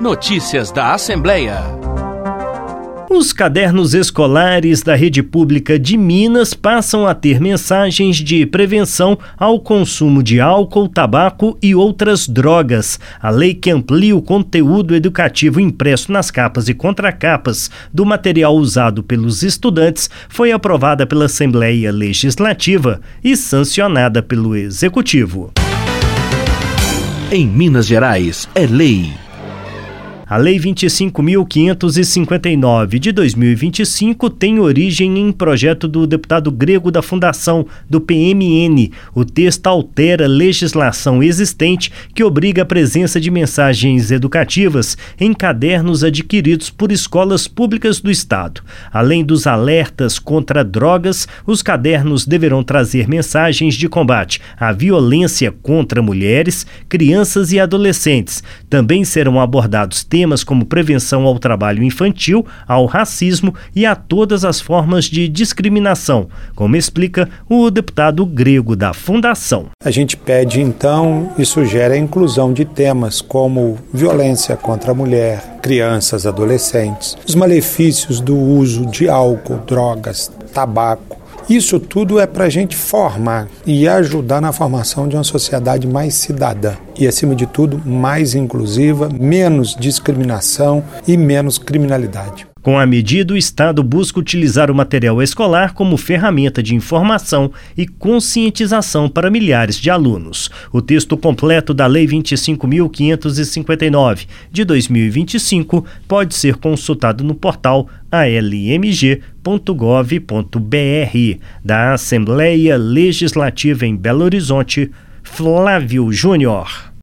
Notícias da Assembleia. Os cadernos escolares da rede pública de Minas passam a ter mensagens de prevenção ao consumo de álcool, tabaco e outras drogas. A lei que amplia o conteúdo educativo impresso nas capas e contracapas do material usado pelos estudantes foi aprovada pela Assembleia Legislativa e sancionada pelo Executivo. Em Minas Gerais, é lei. A Lei 25.559 de 2025 tem origem em projeto do deputado grego da Fundação, do PMN. O texto altera legislação existente que obriga a presença de mensagens educativas em cadernos adquiridos por escolas públicas do Estado. Além dos alertas contra drogas, os cadernos deverão trazer mensagens de combate à violência contra mulheres, crianças e adolescentes. Também serão abordados temas como prevenção ao trabalho infantil, ao racismo e a todas as formas de discriminação, como explica o deputado grego da Fundação. A gente pede então e sugere a inclusão de temas como violência contra a mulher, crianças, adolescentes, os malefícios do uso de álcool, drogas, tabaco. Isso tudo é para a gente formar e ajudar na formação de uma sociedade mais cidadã e, acima de tudo, mais inclusiva, menos discriminação e menos criminalidade. Com a medida, o Estado busca utilizar o material escolar como ferramenta de informação e conscientização para milhares de alunos. O texto completo da Lei 25.559 de 2025 pode ser consultado no portal almg.gov.br. Da Assembleia Legislativa em Belo Horizonte, Flávio Júnior.